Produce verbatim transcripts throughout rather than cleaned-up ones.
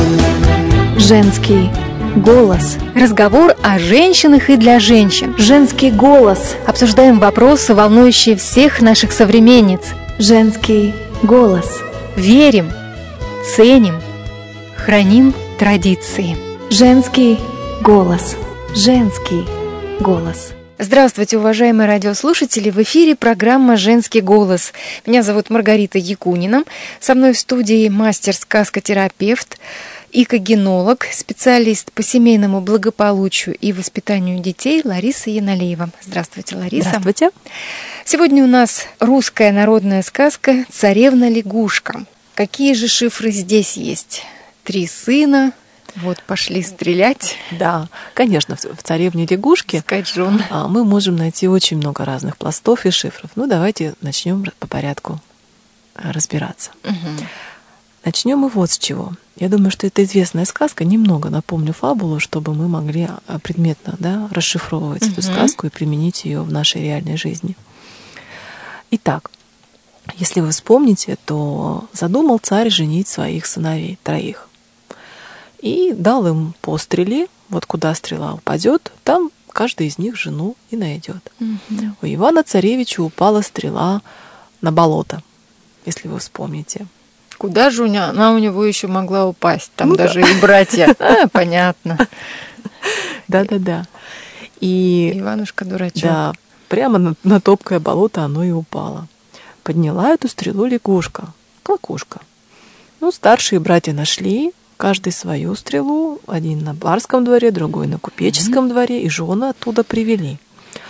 Женский голос. Разговор о женщинах и для женщин. Женский голос. Обсуждаем вопросы, волнующие всех наших современниц. Женский голос. Верим, ценим, храним традиции. Женский голос. Женский голос. Здравствуйте, уважаемые радиослушатели! В эфире программа «Женский голос». Меня зовут Маргарита Якунина. Со мной в студии мастер-сказкотерапевт, экогенолог, специалист по семейному благополучию и воспитанию детей Лариса Яналеева. Здравствуйте, Лариса. Здравствуйте. Сегодня у нас русская народная сказка «Царевна-лягушка». Какие же шифры здесь есть? Три сына. Вот пошли стрелять. Да, конечно, в «Царевне лягушке» мы можем найти очень много разных пластов и шифров. Ну, давайте начнем по порядку разбираться. Угу. Начнем мы вот с чего. Я думаю, что это известная сказка. Немного напомню фабулу, чтобы мы могли предметно, да, расшифровывать угу. эту сказку и применить ее в нашей реальной жизни. Итак, если вы вспомните, то задумал царь женить своих сыновей, троих. И дал им по стреле, вот куда стрела упадет, там каждый из них жену и найдет. Угу. У Ивана-Царевича упала стрела на болото, если вы вспомните. Куда же она у него еще могла упасть? Там ну, даже да. и братья. А, понятно. Да-да-да. И Иванушка дурачок. Да, прямо на, на топкое болото оно и упало. Подняла эту стрелу лягушка, клокушка. Ну, старшие братья нашли, каждый свою стрелу, один на барском дворе, другой на купеческом mm-hmm. дворе, и жены оттуда привели.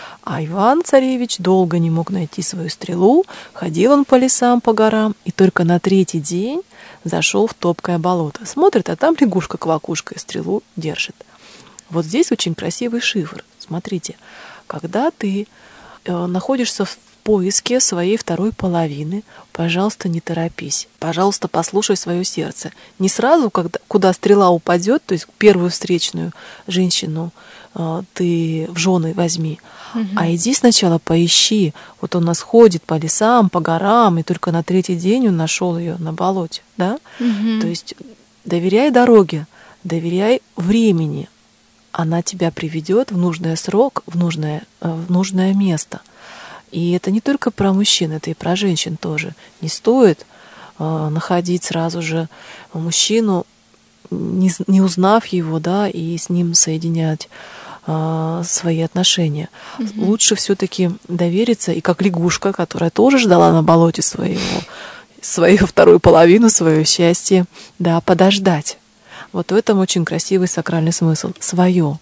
А Иван-Царевич долго не мог найти свою стрелу, ходил он по лесам, по горам, и только на третий день зашел в топкое болото. Смотрит, а там лягушка-квакушка и стрелу держит. Вот здесь очень красивый шифр. Смотрите, когда ты э, находишься в поиске своей второй половины, пожалуйста, не торопись. Пожалуйста, послушай свое сердце. Не сразу, когда, куда стрела упадет, то есть первую встречную женщину э, ты в жены возьми, угу. а иди сначала поищи. Вот он у нас ходит по лесам, по горам, и только на третий день он нашел ее на болоте. Да? Угу. То есть доверяй дороге, доверяй времени. Она тебя приведет в нужный срок, в нужное, в нужное место. И это не только про мужчин, это и про женщин тоже. Не стоит э, находить сразу же мужчину, не, не узнав его, да, и с ним соединять э, свои отношения. Угу. Лучше все-таки довериться, и как лягушка, которая тоже ждала на болоте своего, свою вторую половину, свое счастье, да, подождать. Вот в этом очень красивый сакральный смысл. Свое.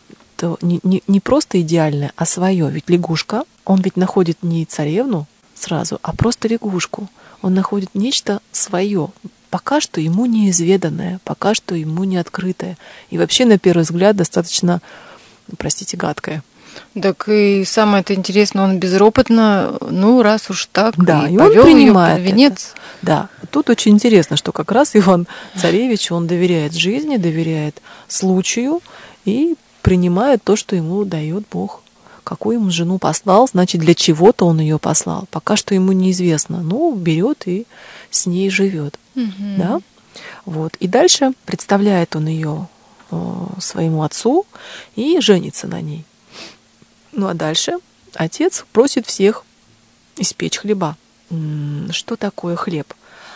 То не, не, не просто идеальное, а свое. Ведь лягушка, он ведь находит не царевну сразу, а просто лягушку. Он находит нечто свое, пока что ему неизведанное, пока что ему не открытое. И вообще, на первый взгляд, достаточно, простите, гадкое. Так и самое-то интересное, он безропотно, ну, раз уж так, да, и, и повел он принимает ее под венец. Это. Да, тут очень интересно, что как раз Иван-Царевич, он доверяет жизни, доверяет случаю и принимает то, что ему дает Бог. Какую ему жену послал, значит, для чего-то он ее послал. Пока что ему неизвестно. Ну, берет и с ней живет. Угу. Да? Вот. И дальше представляет он ее э, своему отцу и женится на ней. Ну а дальше отец просит всех испечь хлеба. Что такое хлеб?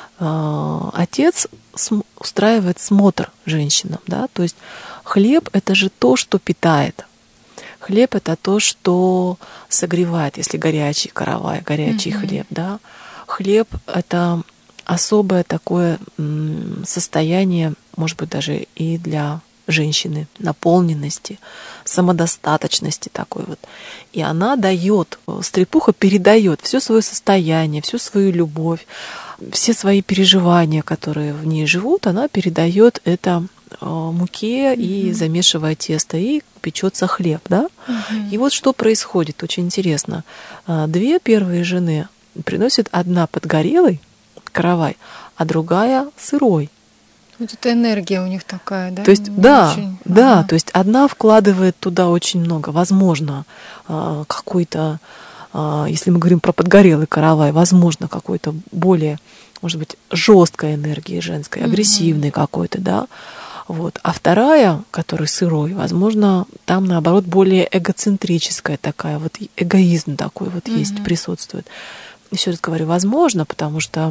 Отец устраивает смотр женщинам, да, то есть хлеб — это же то, что питает. Хлеб — это то, что согревает, если горячий каравай, горячий mm-hmm. хлеб, да. Хлеб — это особое такое состояние, может быть, даже и для женщины, наполненности, самодостаточности такой вот. И она дает, стрепуха передает все свое состояние, всю свою любовь, все свои переживания, которые в ней живут, она передает это муке mm-hmm. и замешивая тесто, и печется хлеб, да? Mm-hmm. И вот что происходит, очень интересно. Две первые жены приносят одна подгорелый каравай, а другая сырой. Вот эта энергия у них такая, да? То есть, да, очень... да, то есть одна вкладывает туда очень много, возможно, какой-то если мы говорим про подгорелый каравай, возможно, какой-то более, может быть, жесткой энергии женской, агрессивной mm-hmm. какой-то, да. Вот. А вторая, которая сырой, возможно, там, наоборот, более эгоцентрическая такая, вот эгоизм такой вот mm-hmm. есть, присутствует. Еще раз говорю, возможно, потому что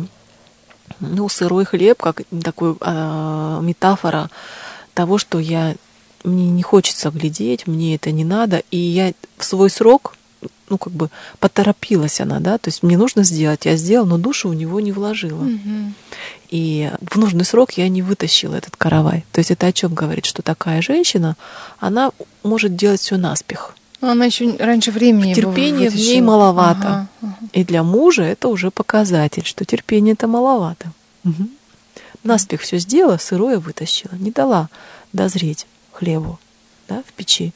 ну, сырой хлеб, как такой э, метафора того, что я, мне не хочется глядеть, мне это не надо, и я в свой срок, ну, как бы поторопилась она, да, то есть мне нужно сделать, я сделала, но душу у него не вложила. Mm-hmm. И в нужный срок я не вытащила этот каравай. То есть это о чем говорит, что такая женщина, она может делать все наспех. Но она еще раньше времени терпения в ней маловато. Ага, ага. И для мужа это уже показатель, что терпения это маловато. Угу. Наспех все сделала, сырое вытащила, не дала дозреть хлебу, да, в печи.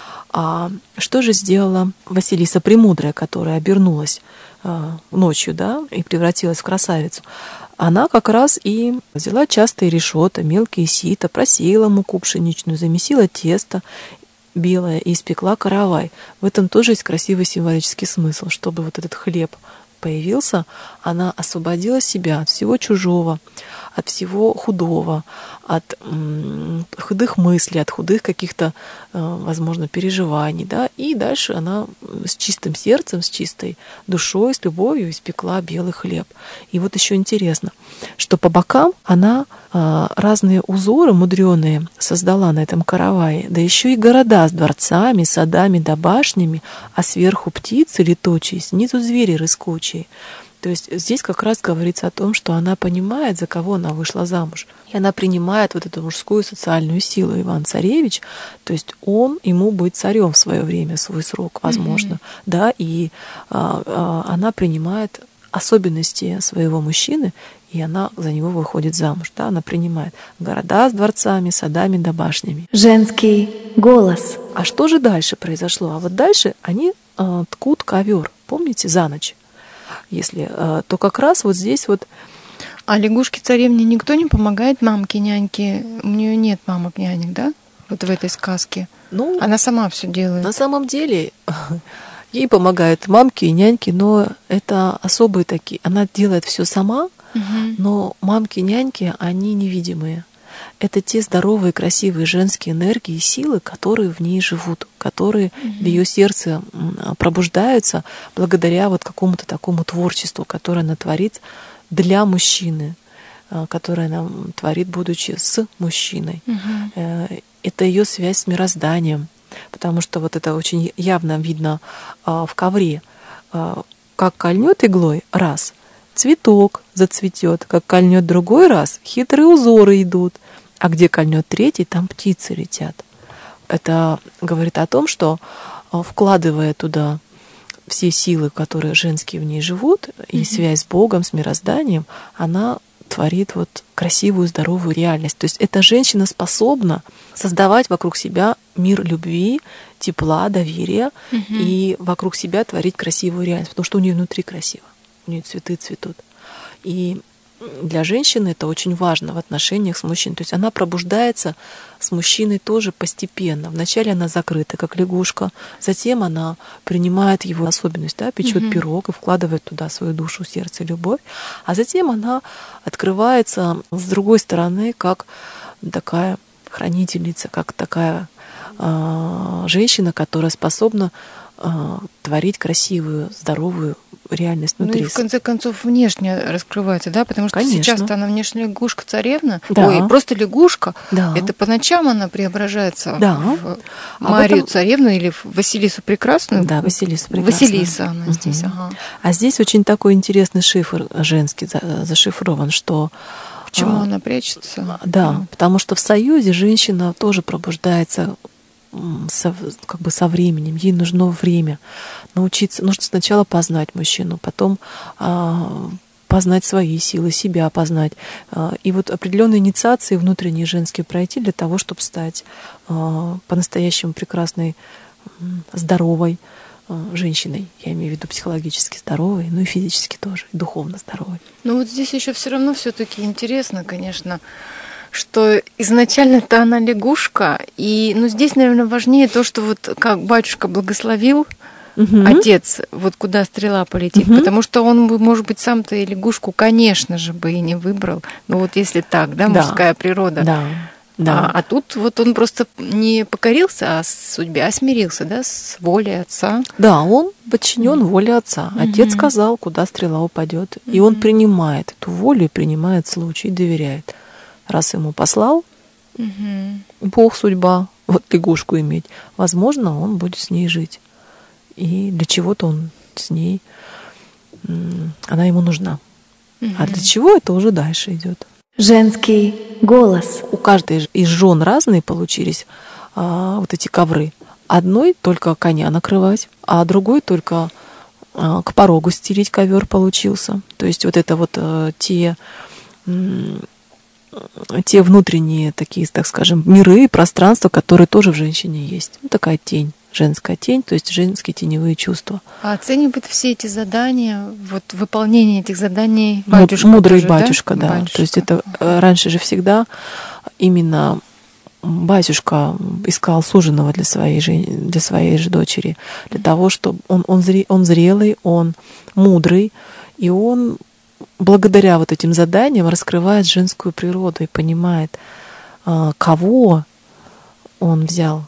А что же сделала Василиса Премудрая, которая обернулась э, ночью, да, и превратилась в красавицу? Она как раз и взяла частые решета, мелкие сито, просеяла муку пшеничную, замесила тесто белое и испекла каравай. В этом тоже есть красивый символический смысл. Чтобы вот этот хлеб появился, она освободила себя от всего чужого, от всего худого, от м, худых мыслей, от худых каких-то, э, возможно, переживаний, да, и дальше она с чистым сердцем, с чистой душой, с любовью испекла белый хлеб. И вот еще интересно, что по бокам она э, разные узоры мудреные создала на этом каравае, да еще и города с дворцами, садами да башнями, а сверху птицы летучие, снизу звери рыскучие. То есть здесь как раз говорится о том, что она понимает, за кого она вышла замуж. И она принимает вот эту мужскую социальную силу. Иван-царевич, то есть он, ему быть царем в свое время, в свой срок, возможно. Mm-hmm. Да, и а, а, она принимает особенности своего мужчины, и она за него выходит замуж. Да, она принимает города с дворцами, садами да башнями. Женский голос. А что же дальше произошло? А вот дальше они а, ткут ковер, помните, за ночь. Если, то как раз вот здесь вот... А лягушке-царевне никто не помогает, мамке, няньке? У нее нет мамок-нянек, да? Вот в этой сказке. Ну, она сама все делает. На самом деле ей помогают мамки и няньки, но это особые такие. Она делает все сама, угу. но мамки и няньки, они невидимые. Это те здоровые, красивые женские энергии и силы, которые в ней живут, которые mm-hmm. в ее сердце пробуждаются благодаря вот какому-то такому творчеству, которое она творит для мужчины, которое она творит, будучи с мужчиной. Mm-hmm. Это ее связь с мирозданием, потому что вот это очень явно видно в ковре. Как кольнет иглой — раз, цветок зацветет, как кольнет другой раз, хитрые узоры идут. А где кольнет третий, там птицы летят. Это говорит о том, что, вкладывая туда все силы, которые женские в ней живут, mm-hmm. и связь с Богом, с мирозданием, она творит вот красивую, здоровую реальность. То есть эта женщина способна создавать вокруг себя мир любви, тепла, доверия, mm-hmm. и вокруг себя творить красивую реальность, потому что у нее внутри красиво, у нее цветы цветут. И для женщины это очень важно в отношениях с мужчиной. То есть она пробуждается с мужчиной тоже постепенно. Вначале она закрыта, как лягушка, затем она принимает его особенность, да, печет mm-hmm. пирог и вкладывает туда свою душу, сердце, любовь, а затем она открывается с другой стороны, как такая хранительница, как такая э, женщина, которая способна э, творить красивую, здоровую реальность внутри. Ну и в конце концов внешне раскрывается, да, потому что Конечно. Сейчас-то она внешне лягушка-царевна, да. ой, просто лягушка, да. это по ночам она преображается да. в Марию-царевну или в Василису Прекрасную. Да, Василиса Прекрасная. Василиса она угу. здесь, ага. А здесь очень такой интересный шифр женский зашифрован, что... Почему а, она прячется? Да, mm. потому что в союзе женщина тоже пробуждается со, как бы со временем, ей нужно время научиться, нужно сначала познать мужчину, потом а, познать свои силы, себя познать. А, и вот определенные инициации внутренние женские пройти для того, чтобы стать а, по-настоящему прекрасной, здоровой а, женщиной. Я имею в виду психологически здоровой, ну и физически тоже, и духовно здоровой. Ну вот здесь еще все равно все-таки интересно, конечно, что изначально-то она лягушка, и, ну, здесь, наверное, важнее то, что вот как батюшка благословил угу. отец, вот куда стрела полетит, угу. потому что он бы, может быть, сам-то и лягушку, конечно же, бы и не выбрал. Ну вот если так, да, мужская да. природа. Да. Да. А, а тут вот он просто не покорился а судьбе, а смирился, да, с волей отца. Да, он подчинен mm-hmm. воле отца. Отец mm-hmm. сказал, куда стрела упадет, mm-hmm. и он принимает эту волю, и принимает случай, и доверяет. Раз ему послал mm-hmm. Бог, судьба, вот лягушку иметь, возможно, он будет с ней жить. И для чего-то он с ней, она ему нужна. Mm-hmm. А для чего это уже дальше идет. Женский голос. У каждой из жен разные получились а, вот эти ковры. Одной только коня накрывать, а другой только а, к порогу стелить ковер получился. То есть вот это вот а, те, м, те внутренние такие, так скажем, миры, пространства, которые тоже в женщине есть. Ну, такая тень. Женская тень, то есть женские теневые чувства. А оценивает все эти задания, вот выполнение этих заданий батюшка Мудрый тоже, батюшка, да? да. Батюшка. То есть это раньше же всегда именно батюшка искал суженого для своей же, для своей же дочери, для того, чтобы он, он, зре, он зрелый, он мудрый, и он благодаря вот этим заданиям раскрывает женскую природу и понимает, кого он взял.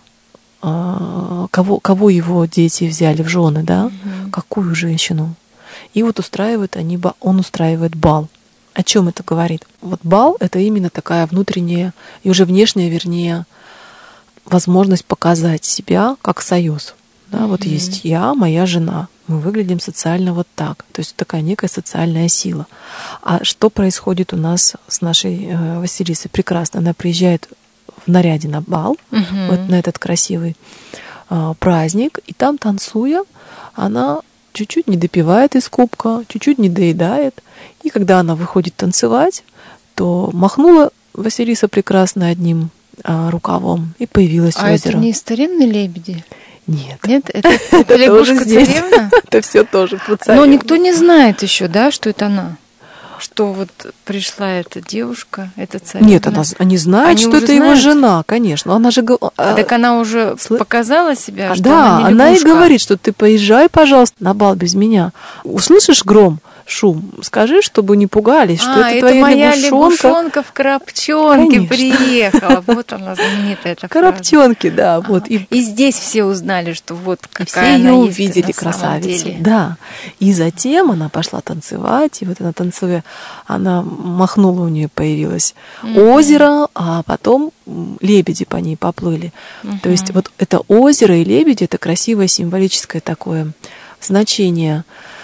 Кого, кого его дети взяли в жены, да, угу. какую женщину. И вот устраивают они, он устраивает бал. О чем это говорит? Вот бал — это именно такая внутренняя и уже внешняя, вернее, возможность показать себя как союз. Да, угу. Вот есть я, моя жена. Мы выглядим социально вот так. То есть такая некая социальная сила. А что происходит у нас с нашей э, Василисой? Прекрасно. Она приезжает в наряде на бал, угу. вот на этот красивый а, праздник, и там, танцуя, она чуть-чуть не допивает из кубка, чуть-чуть не доедает, и когда она выходит танцевать, то махнула Василиса прекрасно одним а, рукавом, и появилось а озеро. А это не старинные лебеди? Нет. Нет, это, это лягушка-царевна? Это все тоже про царевну. Но никто не знает еще, да, что это она? Что вот пришла эта девушка, эта царевна. Нет, она, они знают, они что это знают? Его жена, конечно. Она же... А, так она уже Сл... показала себя, а, что да, она не она и говорит, что ты поезжай, пожалуйста, на бал без меня. Услышишь гром, шум, скажи, чтобы не пугались, что а, это, это твоя моя лягушонка. лягушонка в коробчонке приехала. Вот она знаменитая эта фраза. Коробчонки, да. А, вот. И... и здесь все узнали, что вот какая все она ее есть увидели, на красавицу. Деле. Да. И затем она пошла танцевать, и вот она танцуя, она махнула, у нее появилось mm-hmm. озеро, а потом лебеди по ней поплыли. Mm-hmm. То есть вот это озеро и лебеди — это красивое символическое такое значение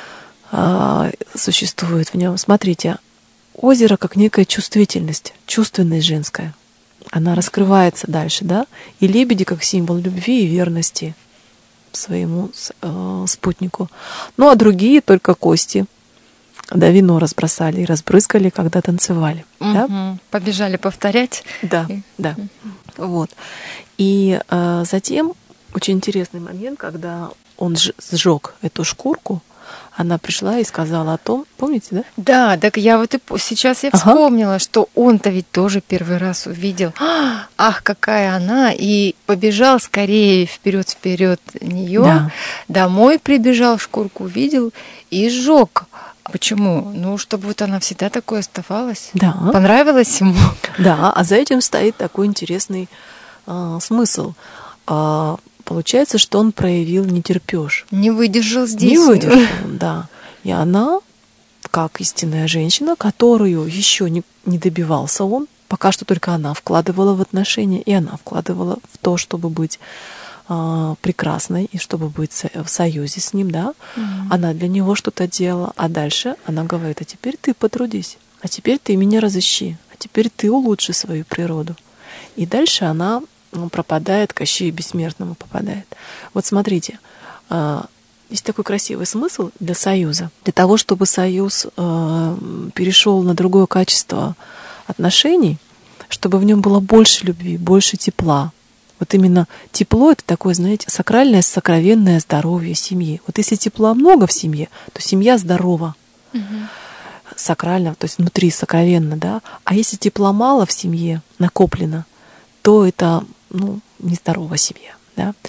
а, существует в нем. Смотрите, озеро как некая чувствительность, чувственность женская. Она раскрывается дальше, да? И лебеди как символ любви и верности своему э, спутнику. Ну, а другие только кости. Да, вино разбросали и разбрызгали, когда танцевали. Угу. Да? Побежали повторять. Да, и... да. Угу. Вот. И э, затем очень интересный момент, когда он сжег эту шкурку, она пришла и сказала о том, помните, да? Да, так я вот и сейчас я вспомнила, ага. что он-то ведь тоже первый раз увидел. Ах, какая она! И побежал скорее вперед вперед нее. Да. Домой прибежал, шкурку увидел и сжег. Почему? Ну, чтобы вот она всегда такой оставалась. Да. Понравилось ему. Да, а за этим стоит такой интересный э, смысл. Э, получается, что он проявил нетерпеж. Не выдержал здесь. Не выдержал, да. И она, как истинная женщина, которую еще не, не добивался он, пока что только она вкладывала в отношения, и она вкладывала в то, чтобы быть прекрасной и чтобы быть в союзе с ним, да, mm-hmm. она для него что-то делала, а дальше она говорит: а теперь ты потрудись, а теперь ты меня разыщи, а теперь ты улучши свою природу. И дальше она ну, пропадает, Кощею Бессмертному попадает. Вот смотрите, есть такой красивый смысл для союза, для того, чтобы союз перешел на другое качество отношений, чтобы в нем было больше любви, больше тепла. Вот именно тепло — это такое, знаете, сакральное, сокровенное здоровье семьи. Вот если тепла много в семье, то семья здорова. Угу. Сакрально, то есть внутри сокровенно, да. А если тепла мало в семье, накоплено, то это, ну, нездоровая семья, да.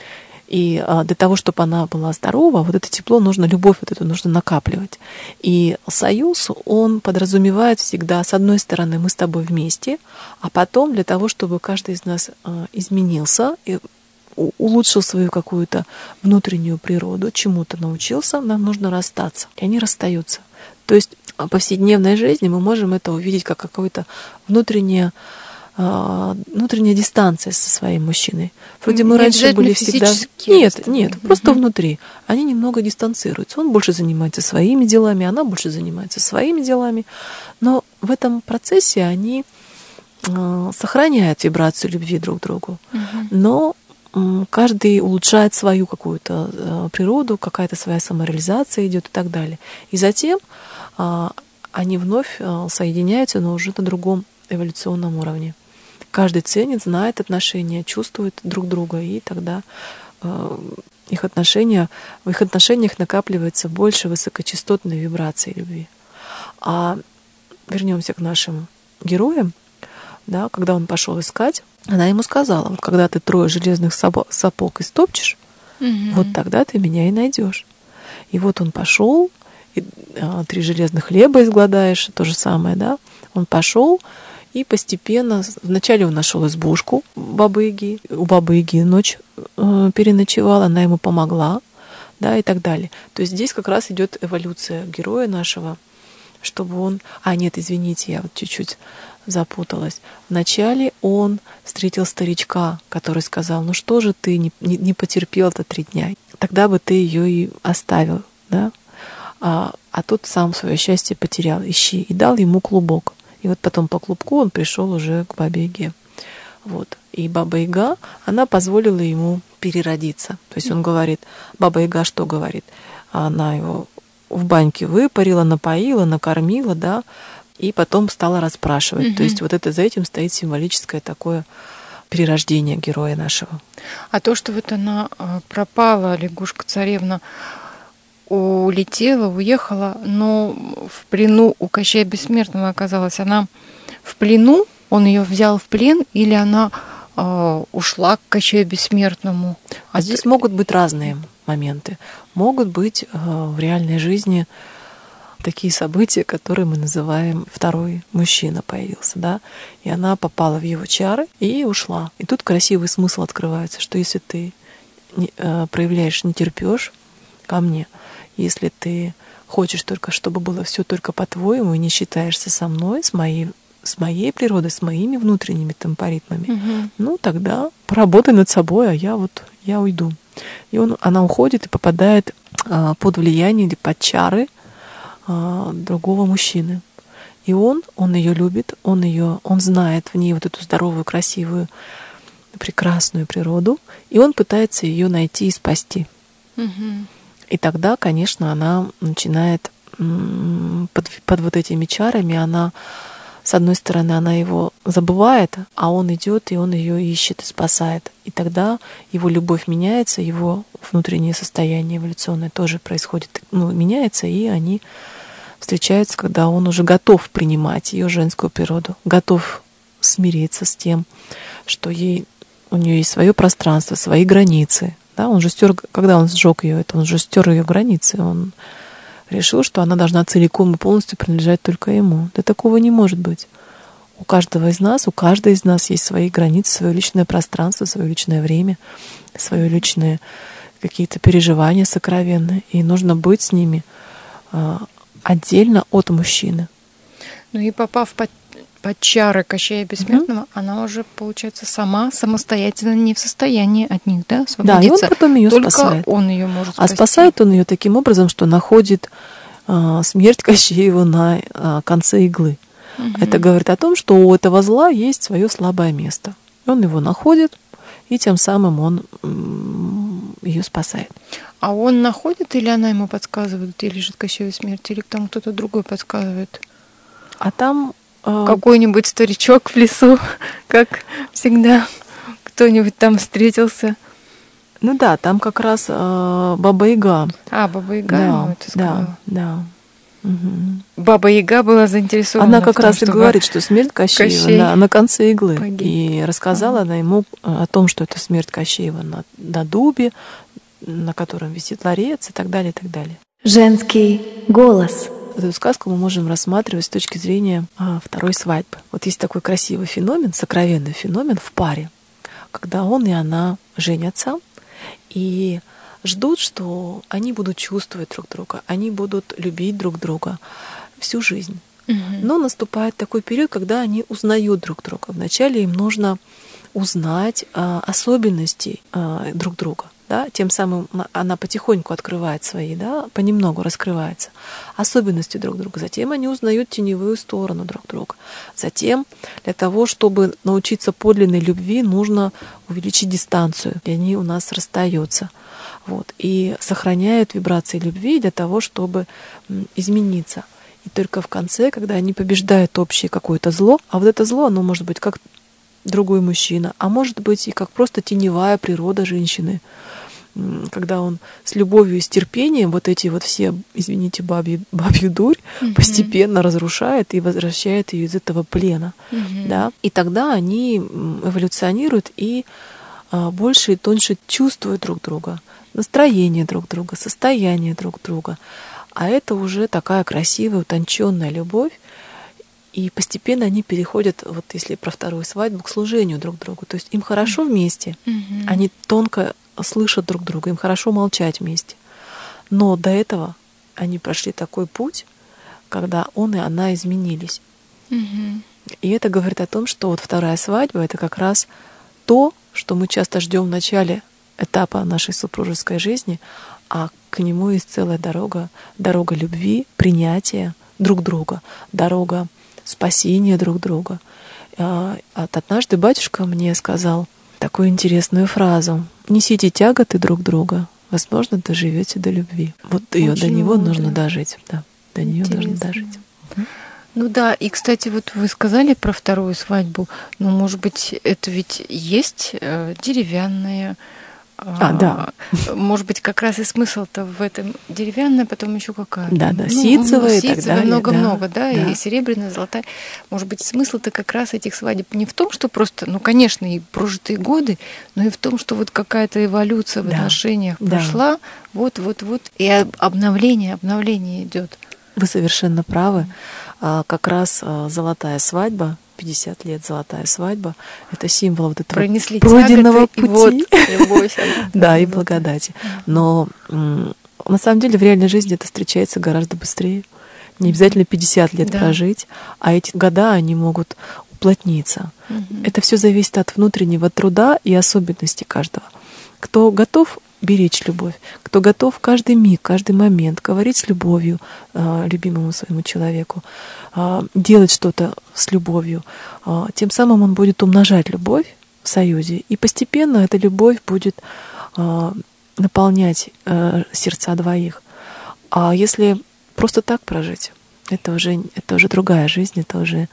И а, для того, чтобы она была здорова, вот это тепло нужно, любовь вот эту нужно накапливать. И союз, он подразумевает всегда, с одной стороны, мы с тобой вместе, а потом для того, чтобы каждый из нас а, изменился и улучшил свою какую-то внутреннюю природу, чему-то научился, нам нужно расстаться. И они расстаются. То есть в повседневной жизни мы можем это увидеть как какое-то внутреннее внутренняя дистанция со своим мужчиной. Вроде мы не раньше были всегда... Нет, нет, угу. просто внутри. Они немного дистанцируются. Он больше занимается своими делами, она больше занимается своими делами. Но в этом процессе они э, сохраняют вибрацию любви друг к другу. Угу. Но э, каждый улучшает свою какую-то э, природу, какая-то своя самореализация идет и так далее. И затем э, они вновь э, соединяются, но уже на другом эволюционном уровне. Каждый ценит, знает отношения, чувствует друг друга, и тогда э, их отношения, в их отношениях накапливается больше высокочастотной вибрации любви. А вернемся к нашим героям, да, когда он пошел искать, она ему сказала: вот когда ты трое железных сапог истопчешь, угу. вот тогда ты меня и найдешь. И вот он пошел, и, а, три железных хлеба изгладаешь, то же самое, да. Он пошел. И постепенно, вначале он нашел избушку Бабы-Яги, у Бабы-Яги ночь э, переночевал, она ему помогла, да, и так далее. То есть здесь как раз идет эволюция героя нашего, чтобы он... А, нет, извините, я вот чуть-чуть запуталась. Вначале он встретил старичка, который сказал: ну что же ты не, не, не потерпел-то три дня? Тогда бы ты ее и оставил, да? А, а тот сам свое счастье потерял, ищи, и дал ему клубок. И вот потом по клубку он пришел уже к Бабе-Яге. Вот. И Баба-Яга, она позволила ему переродиться. То есть он говорит, Баба-Яга что говорит? Она его в баньке выпарила, напоила, накормила, да, и потом стала расспрашивать. Mm-hmm. То есть вот это за этим стоит символическое такое перерождение героя нашего. А то, что вот она пропала, лягушка-царевна, улетела, уехала, но в плену у Кощея Бессмертного оказалась. Она в плену, он ее взял в плен, или она э, ушла к Кощею Бессмертному? А здесь могут быть разные моменты. Могут быть э, в реальной жизни такие события, которые мы называем второй мужчина появился, да, и она попала в его чары и ушла. И тут красивый смысл открывается, что если ты не, э, проявляешь нетерпёж ко мне, если ты хочешь только, чтобы было все только по-твоему, и не считаешься со мной, с моей, с моей природой, с моими внутренними темпоритмами, угу. ну тогда поработай над собой, а я вот я уйду. И он, она уходит и попадает а, под влияние или под чары а, другого мужчины. И он, он ее любит, он ее, он знает в ней вот эту здоровую, красивую, прекрасную природу, и он пытается ее найти и спасти. Угу. И тогда, конечно, она начинает под, под вот этими чарами, она, с одной стороны, она его забывает, а он идет, и он ее ищет и спасает. И тогда его любовь меняется, его внутреннее состояние эволюционное тоже происходит, ну, меняется, и они встречаются, когда он уже готов принимать ее женскую природу, готов смириться с тем, что ей, у нее есть свое пространство, свои границы. Да, он же стер, когда он сжег ее, это он же стер ее границы. Он решил, что она должна целиком и полностью принадлежать только ему. Да такого не может быть. У каждого из нас, у каждой из нас есть свои границы, свое личное пространство, свое личное время, свои личные какие-то переживания сокровенные. И нужно быть с ними отдельно от мужчины. Ну и попав под под чары Кощея Бессмертного, mm-hmm. она уже, получается, сама самостоятельно не в состоянии от них, да, освободиться. Да, и он потом ее Только спасает. Он ее может спасти. А спасает он ее таким образом, что находит э, смерть Кощеева на э, конце иглы. Mm-hmm. Это говорит о том, что у этого зла есть свое слабое место. Он его находит, и тем самым он э, ее спасает. А он находит, или она ему подсказывает, где лежит Кощеева смерть, или там кто-то другой подсказывает? А там какой-нибудь старичок в лесу, как всегда, кто-нибудь там встретился. Ну да, там как раз э, Баба-Яга. А, Баба-Яга ему это сказала. Да, да. Угу. Баба-Яга была заинтересована. Она как в том, раз и говорит, что смерть Кощеева Кощей на, на конце иглы. погиб. И рассказала она ему о том, что это смерть Кощеева на, на дубе, на котором висит ларец и так далее, и так далее. Женский голос. Эту сказку мы можем рассматривать с точки зрения а, второй свадьбы. Вот есть такой красивый феномен, сокровенный феномен в паре, когда он и она женятся и ждут, что они будут чувствовать друг друга, они будут любить друг друга всю жизнь. Угу. Но наступает такой период, когда они узнают друг друга. Вначале им нужно узнать а, особенности а, друг друга. Да? Тем самым она потихоньку открывает свои, да, понемногу раскрывается особенности друг друга. Затем они узнают теневую сторону друг друга. Затем для того, чтобы научиться подлинной любви, нужно увеличить дистанцию, и они у нас расстаются. Вот, и сохраняют вибрации любви для того, чтобы измениться. И только в конце, когда они побеждают общее какое-то зло, а вот это зло, оно может быть как другой мужчина, а может быть и как просто теневая природа женщины, когда он с любовью и с терпением вот эти вот все, извините, бабью, бабью дурь mm-hmm. постепенно разрушает и возвращает ее из этого плена. Mm-hmm. Да? И тогда они эволюционируют и а, больше и тоньше чувствуют друг друга, настроение друг друга, состояние друг друга. А это уже такая красивая, утонченная любовь. И постепенно они переходят, вот если про вторую свадьбу, к служению друг другу. То есть им хорошо вместе, mm-hmm. они тонко слышат друг друга, им хорошо молчать вместе. Но до этого они прошли такой путь, когда он и она изменились. Mm-hmm. И это говорит о том, что вот вторая свадьба — это как раз то, что мы часто ждем в начале этапа нашей супружеской жизни, а к нему есть целая дорога, дорога любви, принятия друг друга, дорога спасения друг друга. А однажды батюшка мне сказал такую интересную фразу: «Несите тяготы друг друга, возможно, доживете до любви». Вот ее до него мудро. Нужно дожить. Да, до нее нужно дожить. Ну да, и, кстати, вот вы сказали про вторую свадьбу, ну, может быть, это ведь есть э, деревянная. А, да. Может быть, как раз и смысл-то в этом деревянная, потом еще какая-то. Да, да, ну, ситцевая и так далее. Много-много, да, да, и серебряная, золотая. Может быть, смысл-то как раз этих свадеб не в том, что просто, ну, конечно, и прожитые годы, но и в том, что вот какая-то эволюция в да. отношениях да. прошла, вот-вот-вот, и обновление, обновление идет. Вы совершенно правы. Как раз золотая свадьба, пятьдесят лет золотая свадьба, это символ вот этого Пронесли пройденного тяготы, пути. И вот, любовь, да, и благодати. Но на самом деле в реальной жизни это встречается гораздо быстрее. Не обязательно пятьдесят лет да. прожить, а эти года, они могут уплотниться. Угу. Это все зависит от внутреннего труда и особенностей каждого. Кто готов беречь любовь, кто готов каждый миг, каждый момент говорить с любовью э, любимому своему человеку, э, делать что-то с любовью, э, тем самым он будет умножать любовь в союзе, и постепенно эта любовь будет э, наполнять э, сердца двоих. А если просто так прожить, это уже, это уже другая жизнь, это уже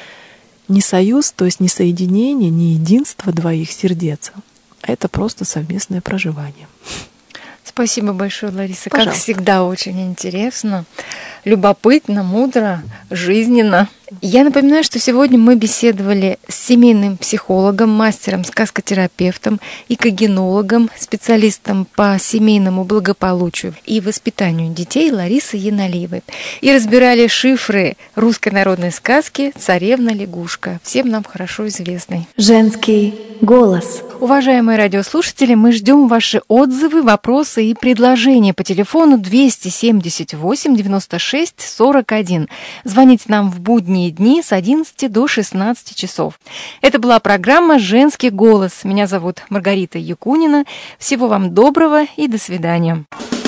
не союз, то есть не соединение, не единство двоих сердец, а это просто совместное проживание. Спасибо большое, Лариса. Пожалуйста. Как всегда, очень интересно, любопытно, мудро, жизненно. Я напоминаю, что сегодня мы беседовали с семейным психологом, мастером, сказкотерапевтом, икогенологом, специалистом по семейному благополучию и воспитанию детей Ларисой Яналиевой. И разбирали шифры русской народной сказки «Царевна-лягушка», всем нам хорошо известной. Женский голос. Уважаемые радиослушатели, мы ждем ваши отзывы, вопросы и предложения по телефону двести семьдесят восемь девяносто шесть сорок один. Звоните нам в будние дни с одиннадцати до шестнадцати часов. Это была программа «Женский голос». Меня зовут Маргарита Якунина. Всего вам доброго и до свидания.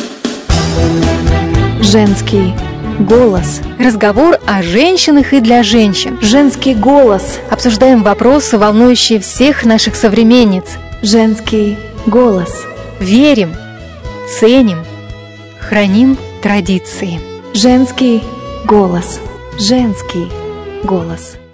Женский голос. Разговор о женщинах и для женщин. Женский голос. Обсуждаем вопросы, волнующие всех наших современниц. Женский голос. Верим, ценим, храним традиции. Женский голос. Женский голос.